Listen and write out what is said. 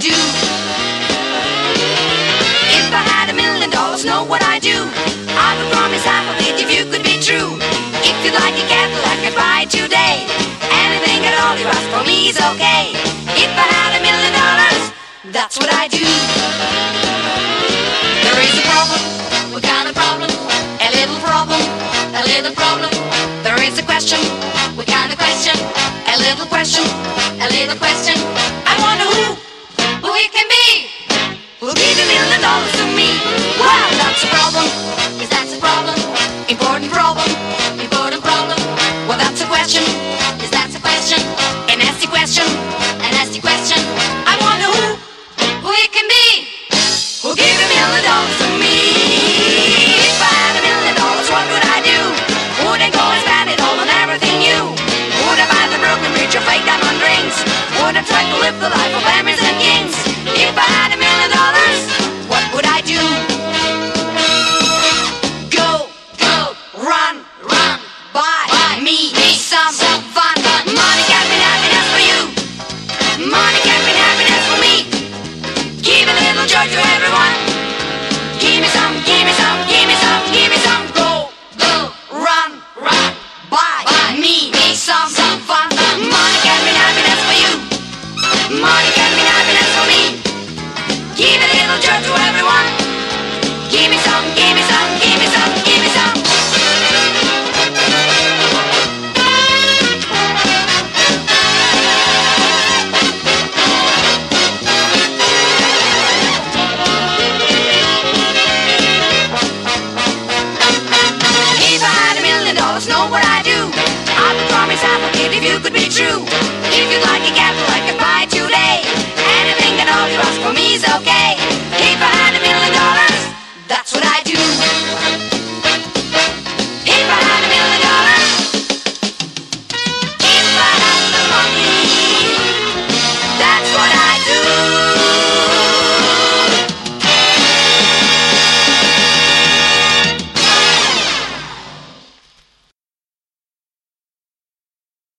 do? If I had $1,000,000, know what I'd do? I would promise half of it if you could be true. If you'd like a Cadillac, I'd buy it today. Anything at all you ask for me is okay. If I had $1,000,000, that's what I do. There is a problem, what kind of problem? A little problem, a little problem. There is a question, what kind of question? A little question, a little question. I wonder who it can be. Who'll give $1,000,000 to me? Wow, that's a problem. Yes, that's a problem. Important problem, important problem. Well, that's a question. Yes, that's a question. A nasty question, a nasty question. I wonder who it can be. Who'll give $1,000,000 to me? If I had $1,000,000, what would I do? Would I go and spend it all on everything new? Would I buy the broken bridge or fake diamond rings? Would I try to live the life of Emily?